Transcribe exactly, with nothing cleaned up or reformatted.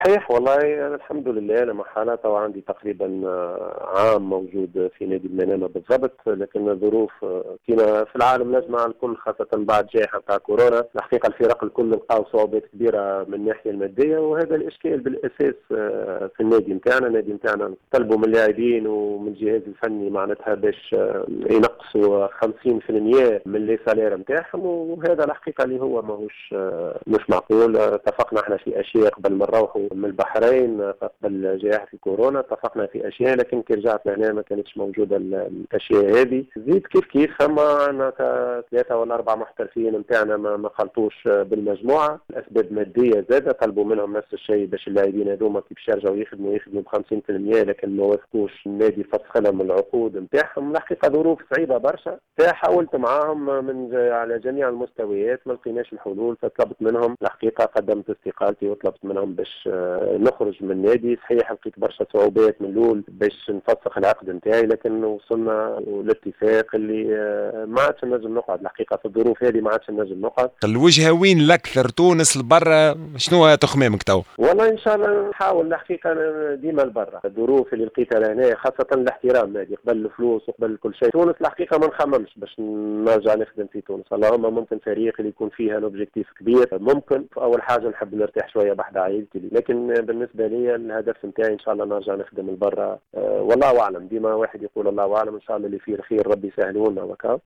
صحيح والله، أنا الحمد لله أنا محالة طبعا عندي تقريبا آه، عام موجود في نادي المنامة بالضبط، لكن الظروف آه، كما في العالم نجمع الكل خاصة بعد جائحة بتاع كورونا. الحقيقة الفرق الكل لقاو صعوبات كبيرة من الناحية المادية، وهذا الإشكال بالأساس آه، في النادي نتاعنا. النادي نتاعنا طلبوا من اللاعبين ومن الجهاز الفني معناتها باش آه، ينقصوا خمسين بالمئة من لي سالير نتاعهم، وهذا الحقيقة اللي هو ماهوش آه، مش معقول. آه، اتفقنا احنا في أشياء قبل ما نروحوا من البحرين قبل جائحة الكورونا، اتفقنا في أشياء لكن كي رجعت لهنا ما كانتش موجودة الأشياء هذه. زيد كيف كيف أما أنا ثلاثة ولا أربع محترفين نتاعنا ما ما خلطوش بالمجموعة، الأسباب مادية زادة، طلبوا منهم نفس الشيء باش اللاعبين هذوما كي باش يرجعوا يخدموا يخدموا ب خمسين بالمئة، لكن ما وافقوش النادي فسخ لهم العقود نتاعهم. الحقيقة ظروف صعيبة برشا، فحاولت معاهم من على جميع المستويات ما لقيناش الحلول، فطلبت منهم الحقيقة، قدمت استقالتي وطلبت منهم باش نخرج من النادي. صحيح لقيت برشا صعوبات من الاول باش نفسخ العقد نتاعي، لكن وصلنا للاتفاق اللي ما عادش نجم نقعد. الحقيقه في الظروف هذه ما عادش نجم نقعد. الوجهة وين الأكثر، تونس البرة؟ شنو تخمامك تو؟ والله ان شاء الله نحاول الحقيقه ديما لبرا. الظروف اللي لقيتها لهنا خاصه الاحترام هذه قبل الفلوس وقبل كل شيء. تونس الحقيقه ما نخممش باش نرجع نخدم في تونس، اللهم ممكن فريق اللي يكون فيها الاوبجيكتيف كبير، ممكن في اول حاجه نحب نرتاح شويه بحد عائلتي، لكن بالنسبه لي الهدف نتاعي ان شاء الله نرجع نخدم لبرا. أه والله اعلم، ديما واحد يقول الله اعلم، ان شاء الله اللي فيه الخير ربي يسهله لنا وكا.